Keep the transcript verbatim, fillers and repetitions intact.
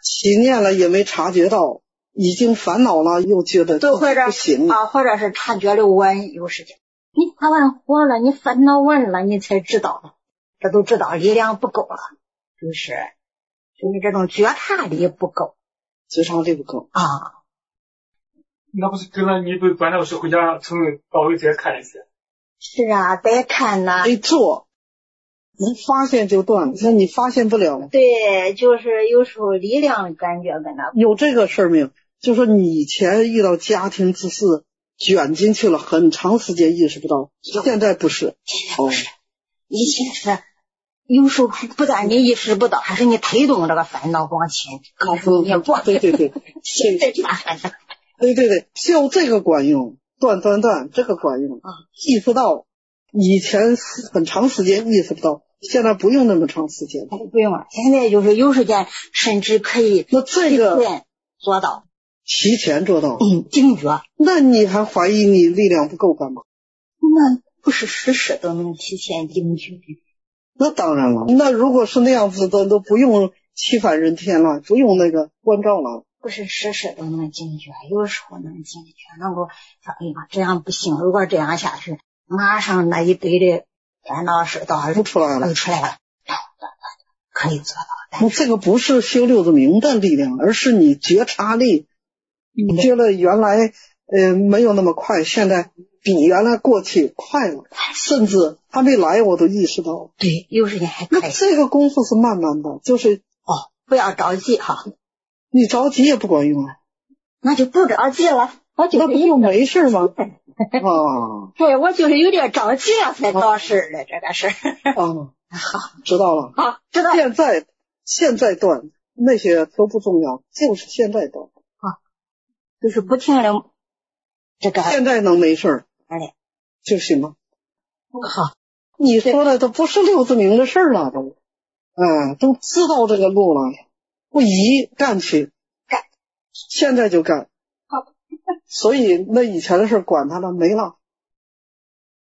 起念了也没察觉到，已经烦恼了又觉得都或者不行啊，或者是察觉了晚有时间，你发完火了，你烦恼完了，你才知道，这都知道力量不够了，就是就是这种觉察力不够， 觉察力不够啊。 那不是跟了你不管那个时候回家从到尾再看一次？ 是啊，得看呐。 得做，能发现就断，那你发现不了。 对，就是有时候力量感觉跟那有这个事儿没有？就说你以前遇到家庭之事卷进去了很长时间意识不到，现在不是。 不是，以前是有时候不但你意识不到，还是你推动这个烦恼往前，告诉你过。 对对对， 现在啥烦恼？ 对对对，就这个管用，断断断，这个管用。 啊， 意识到，以前很长时间意识不到，现在不用那么长时间。 不用了，现在就是有时间，甚至可以那这个做到提前做到， 嗯，警觉。 那你还怀疑你力量不够干嘛？ 那不是时时都能体现警觉。 那当然了，那如果是那样子的，都不用欺反人天了，不用那个关照了。 不是时时都能警觉，有时候能警觉，能够说哎呀这样不行，如果这样下去，马上那一堆的烦恼事到都出来了， 都出来了，可以做到。 这个不是修六字明的力量，而是你觉察力。你觉得原来呃没有那么快，现在比原来过去快了，甚至还没来我都意识到。 对，有时间还可以。 那这个功夫是慢慢的，就是哦，不要着急哈。 你着急也不管用啊。 那就不着急了，我就那不就没事吗？啊， 对，我就是有点着急了才闹事了，这个事儿。 啊，好，知道了。 好，知道。 现在现在断那些都不重要，就是现在断。 啊，就是不停的这个。 现在能没事哎， 就行了。 好， 你说的都不是六字明的事了，都，嗯，都知道这个路了，不宜干去， 干， 现在就干。 好， 所以那以前的事管他了，没了。